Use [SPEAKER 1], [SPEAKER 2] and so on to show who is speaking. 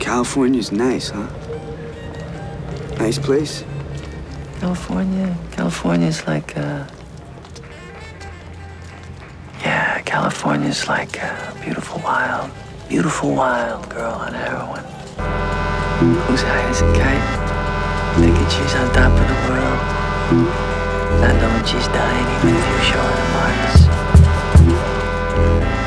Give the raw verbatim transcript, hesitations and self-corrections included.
[SPEAKER 1] California's nice, huh? Nice place.
[SPEAKER 2] California? California's like, uh... Yeah, California's like a beautiful wild, beautiful wild girl on heroin. Who's high as a kite, thinking she's on top of the world, not knowing she's dying even if you show her the marks.